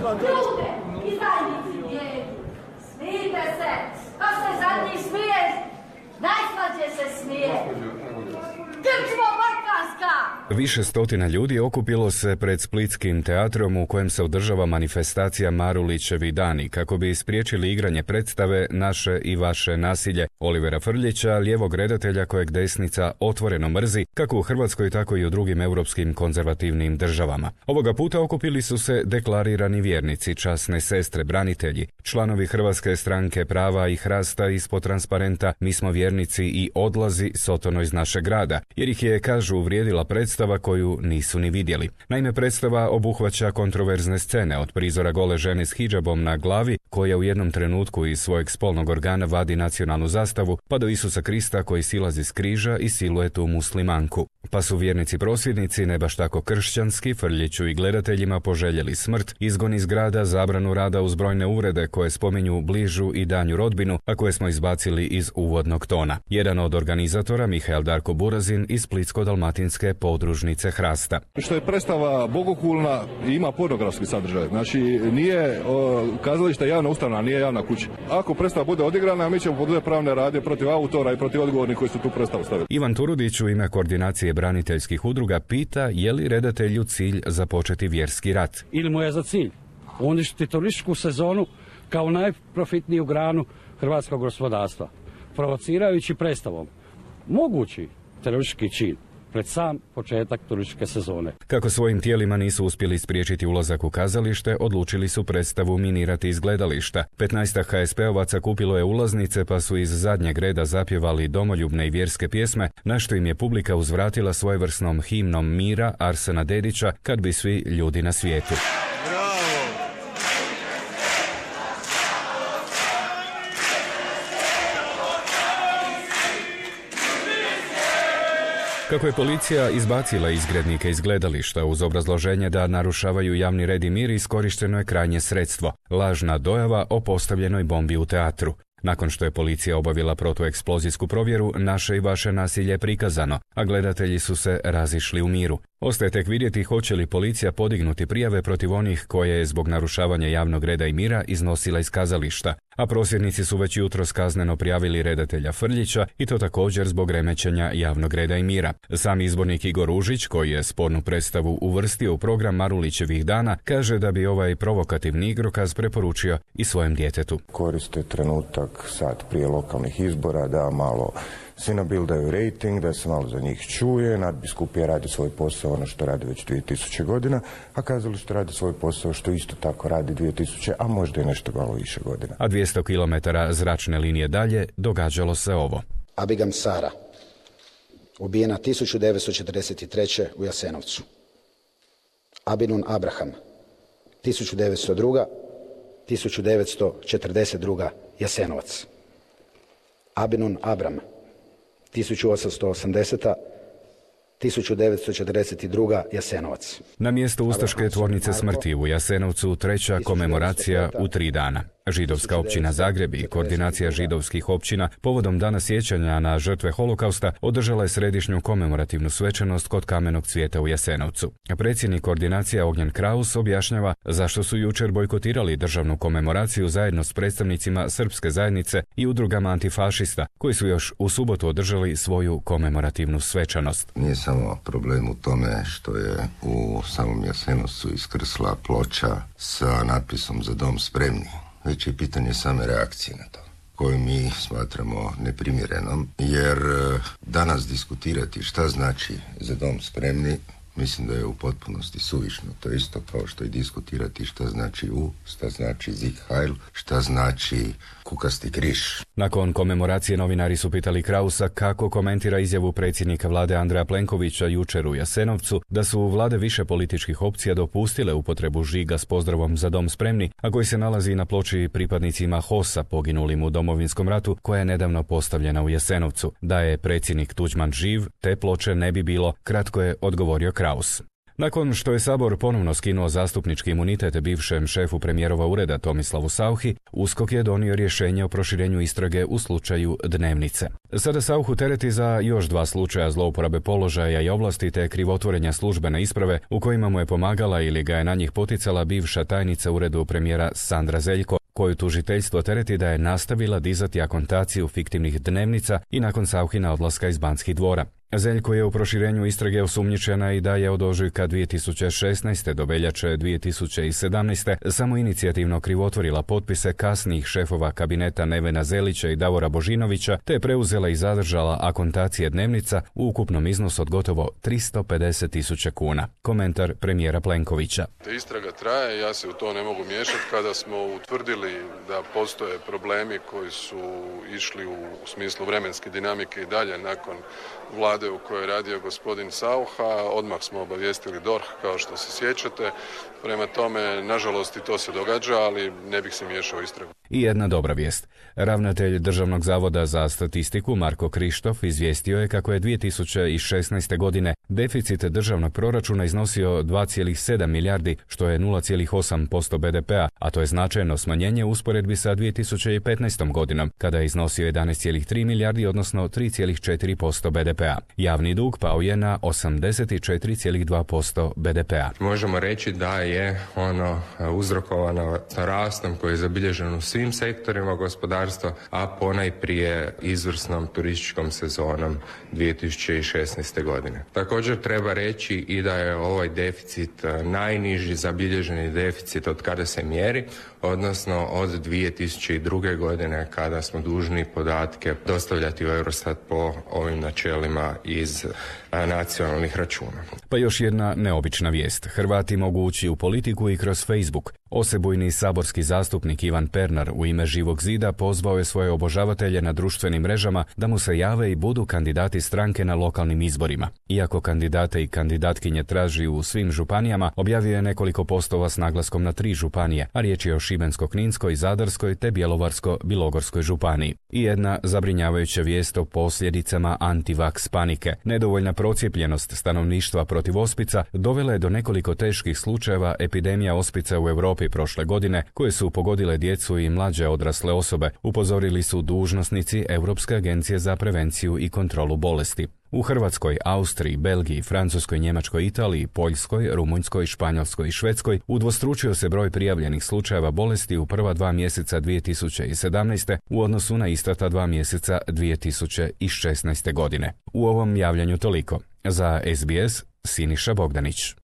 Ljude, izdajnici bijedi, smijte se, pa se zadnji smiješ, najslađe se smije. Krčmo Balkanska! Više stotina ljudi okupilo se pred Splitskim teatrom u kojem se održava manifestacija Marulićevi dani kako bi spriječili igranje predstave Naše i vaše nasilje Olivera Frljića, lijevog redatelja kojeg desnica otvoreno mrzi kako u Hrvatskoj tako i u drugim europskim konzervativnim državama. Ovoga puta okupili su se deklarirani vjernici, časne sestre, branitelji, članovi Hrvatske stranke prava i Hrasta ispod transparenta Mi smo vjernici i odlazi Sotono iz našeg grada, jer ih je, kažu, uvrijedila predstava koju nisu ni vidjeli. Naime, predstava obuhvaća kontroverzne scene od prizora gole žene s hidžabom na glavi koja u jednom trenutku iz svojeg spolnog organa vadi nacionalnu zastavu, pa do Isusa Krista koji silazi s križa i siluetu muslimanku. Pa su vjernici prosvjednici, ne baš tako kršćanski, Frljiću i gledateljima poželjeli smrt, izgon iz grada, zabranu rada uz brojne uvrede koje spominju bližu i danju rodbinu, a koje smo izbacili iz uvodnog tona. Jedan od organizatora, Mihael Darko Burazin iz Splitsko-dalmatinske podružnice Hrasta. Što je predstava bogohulna i ima pornografski sadržaj. Znači, nije kazalište javna ustanova, nije javna kuća. Ako predstava bude odigrana, mi ćemo poduzeti pravne radnje protiv autora i protiv odgovornih koji su tu predstavu stavili. Ivan Turudić u ime koordinacije braniteljskih udruga pita je li redatelju cilj započeti vjerski rat. Ili mu je za cilj uništiti turističku sezonu kao najprofitniju granu hrvatskog gospodarstva, provocirajući predstavom mogući teroristički čin pred sam početak turističke sezone. Kako svojim tijelima nisu uspjeli spriječiti ulazak u kazalište, odlučili su predstavu minirati iz gledališta. 15 HSP-ovaca kupilo je ulaznice pa su iz zadnjeg reda zapjevali domoljubne i vjerske pjesme, na što im je publika uzvratila svojevrsnom himnom mira Arsena Dedića Kad bi svi ljudi na svijetu. Kako je policija izbacila izgrednike iz gledališta uz obrazloženje da narušavaju javni red i mir, iskorišteno je krajnje sredstvo, lažna dojava o postavljenoj bombi u teatru. Nakon što je policija obavila protueksplozijsku provjeru, Naše i vaše nasilje je prikazano, a gledatelji su se razišli u miru. Ostaje tek vidjeti hoće li policija podignuti prijave protiv onih koje je zbog narušavanja javnog reda i mira iznosila iz kazališta, a prosvjednici su već jutros kazneno prijavili redatelja Frljića i to također zbog remećenja javnog reda i mira. Sam izbornik Igor Užić, koji je spornu predstavu uvrstio u program Marulićevih dana, kaže da bi ovaj provokativni igrokaz preporučio i svojem djetetu. Koriste trenutak sad prije lokalnih izbora da malo si nabildaju rating, da se malo za njih čuje, nadbiskupija radi svoj posao, ono što radi već 2000 godina, a kazalište radi svoj posao što isto tako radi 2000, a možda i nešto malo više godina. A 200 km zračne linije dalje događalo se ovo. Abigam Sara, ubijena 1943. u Jasenovcu. Abinun Abraham, 1902. 1942. Jasenovac. Abinun Abram, 1880. 1942. Jasenovac. Na mjestu ustaške tvornice smrti u Jasenovcu treća komemoracija u 3 dana. Židovska općina Zagreb i koordinacija židovskih općina povodom Dana sjećanja na žrtve holokausta održala je središnju komemorativnu svečanost kod Kamenog cvijeta u Jasenovcu. Predsjednik koordinacija Ognjen Kraus objašnjava zašto su jučer bojkotirali državnu komemoraciju zajedno s predstavnicima srpske zajednice i udrugama antifašista koji su još u subotu održali svoju komemorativnu svečanost. Nije samo problem u tome što je u samom Jasenovcu iskrsla ploča sa natpisom Za dom spremni, već je pitanje same reakcije na to, koju mi smatramo neprimjerenom, jer danas diskutirati šta znači Za dom spremni, mislim da je u potpunosti suvišno. To je isto kao što i diskutirati šta znači šta znači Sieg Heil, šta znači kukasti križ. Nakon komemoracije novinari su pitali Krausa kako komentira izjavu predsjednika vlade Andreja Plenkovića jučer u Jasenovcu da su vlade više političkih opcija dopustile upotrebu žiga s pozdravom Za dom spremni, a koji se nalazi na ploči pripadnicima HOS-a poginulim u Domovinskom ratu koja je nedavno postavljena u Jasenovcu. Da je predsjednik Tuđman živ, te ploče ne bi bilo, kratko je odgovorio Kraus. Nakon što je Sabor ponovno skinuo zastupnički imunitet bivšem šefu premijerova ureda Tomislavu Sauchi, USKOK je donio rješenje o proširenju istrage u slučaju Dnevnice. Sada Sauchu tereti za još 2 slučaja zlouporabe položaja i ovlasti te krivotvorenja službene isprave u kojima mu je pomagala ili ga je na njih poticala bivša tajnica uredu premijera Sandra Zeljko, koju tužiteljstvo tereti da je nastavila dizati akontaciju fiktivnih dnevnica i nakon Sauchina odlaska iz Banskih dvora. Zeljko je u proširenju istrage osumnjičena i da je od ožujka 2016. do veljače 2017. samoinicijativno krivotvorila potpise kasnijih šefova kabineta Nevena Zelića i Davora Božinovića, te je preuzela i zadržala akontacije dnevnica u ukupnom iznosu od gotovo 350.000 kuna. Komentar premijera Plenkovića. Istraga traje, ja se u to ne mogu miješati. Kada smo utvrdili da postoje problemi koji su išli u smislu vremenske dinamike i dalje nakon vlade u kojoj je radio gospodin Saucha, odmah smo obavijestili DORH, kao što se sjećate. Prema tome, nažalost, i to se događa, ali ne bih se miješao u istragu. I jedna dobra vijest. Ravnatelj Državnog zavoda za statistiku Marko Krištof izvijestio je kako je 2016. godine deficit državnog proračuna iznosio 2,7 milijardi, što je 0,8% BDP-a, a to je značajno smanjenje u usporedbi sa 2015. godinom, kada je iznosio 11,3 milijardi, odnosno 3,4% BDP-a. Javni dug pao je na 84,2% BDP-a. Možemo reći da je ono uzrokovano rastom koji je zabilježen u svim sektorima gospodarstva, a ponajprije izvrsnom turističkom sezonom 2016. godine. Također treba reći i da je ovaj deficit najniži zabilježeni deficit od kada se mjeri, odnosno od 2002. godine kada smo dužni podatke dostavljati u Eurostat po ovim načelima iz nacionalnih računa. Pa još jedna neobična vijest. Hrvati mogu ući u politiku i kroz Facebook. Osebujni saborski zastupnik Ivan Pernar u ime Živog zida pozvao je svoje obožavatelje na društvenim mrežama da mu se jave i budu kandidati stranke na lokalnim izborima. Iako kandidate i kandidatkinje traži u svim županijama, objavio je nekoliko postova s naglaskom na 3 županije, a riječ je o Šibensko-kninskoj, Zadarskoj te Bjelovarsko-bilogorskoj županiji. I jedna zabrinjavajuća vijest o posljedicama antivaks panike. Nedovoljna procijepljenost stanovništva protiv ospica dovela je do nekoliko teških slučajeva epidemija ospica u Europi prošle godine, koje su pogodile djecu i mlađe odrasle osobe, upozorili su dužnosnici Europske agencije za prevenciju i kontrolu bolesti. U Hrvatskoj, Austriji, Belgiji, Francuskoj, Njemačkoj, Italiji, Poljskoj, Rumunjskoj, Španjolskoj i Švedskoj udvostručio se broj prijavljenih slučajeva bolesti u prva 2 mjeseca 2017. u odnosu na ista ta 2 mjeseca 2016. godine. U ovom javljanju toliko. Za SBS, Siniša Bogdanić.